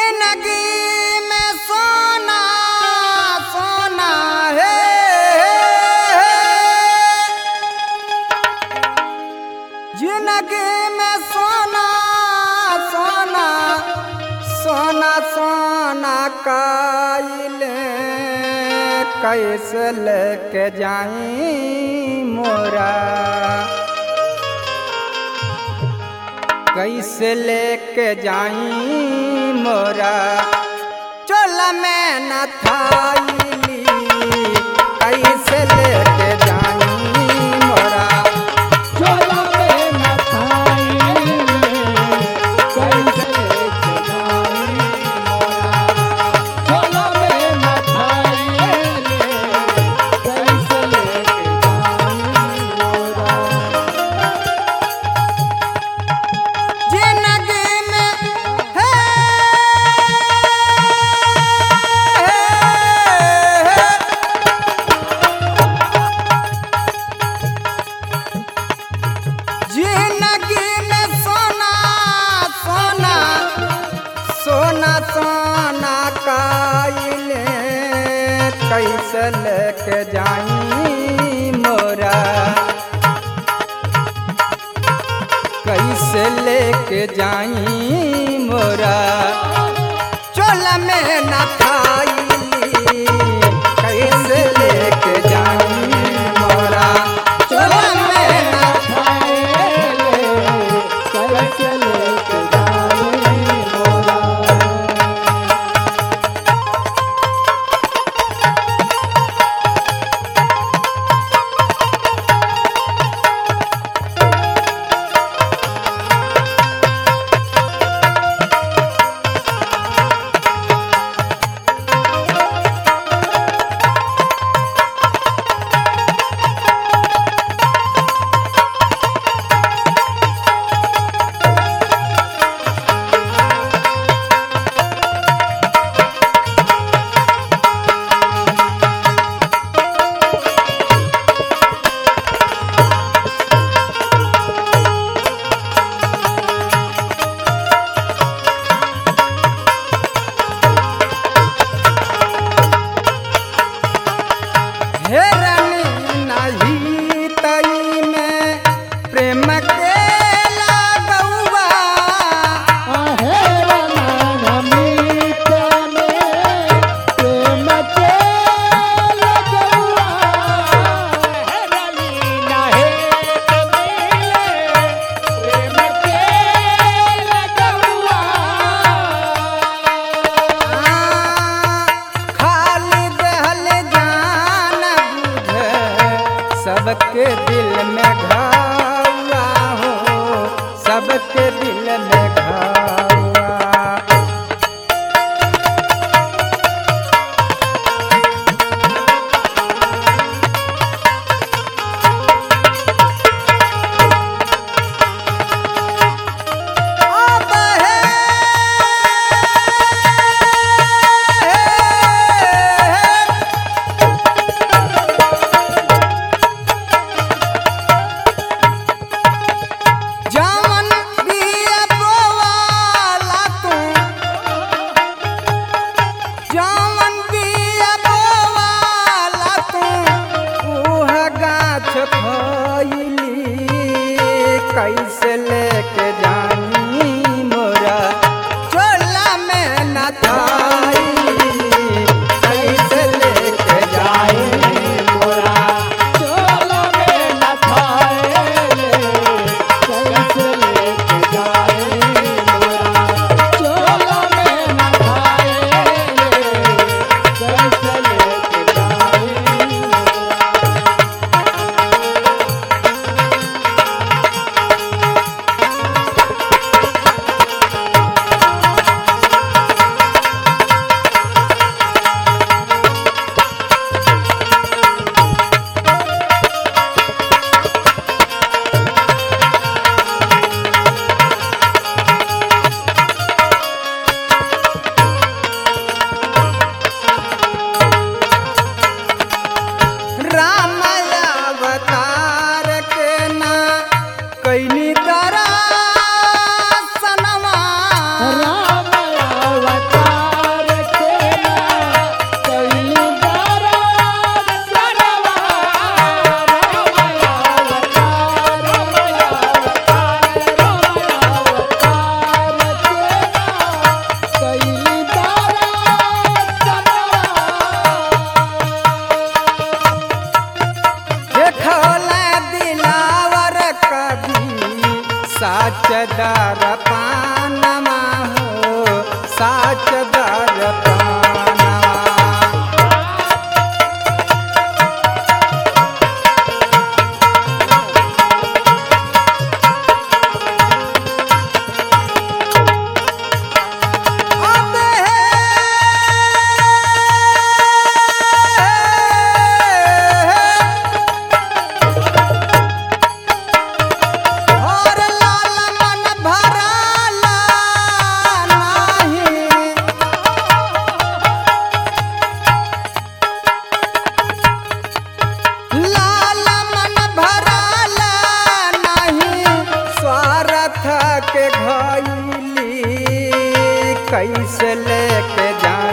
जिंदगी में सोना सोना है, जिंदगी में सोना सोना सोना सोना काइले कैसे लेके जाई मोरा, कैसे लेके जाई मोरा चोला में न थाईली, कैसे लेके जाई मोरा चोला में न थाईली, कैसे लेके जाई मोरा, चोला में न थाईली, कैसे लेके जाई मोरा। जिंदगी में है जिंदगी में सोना सोना सोना सोना काइले कैसे लेके जाई मोरा, कैसे लेके जाई मोरा चोला में न थाईली, कैसे लेके जाई मोरा चोला में न कैसे लेके जाई मोरा। हेरनी नहीं तई में प्रेम के लागौआ, खाली दहल जान बुझे सबके दिल में घावा हो, सबके दिल में घावा। अब जावन बिया बोआ ध्यानमा हो साच दर्पणवा। और लाल मन भराला नाही, लाल मन भराला नाही, स्वार्थ के घायली कैसे लेके जा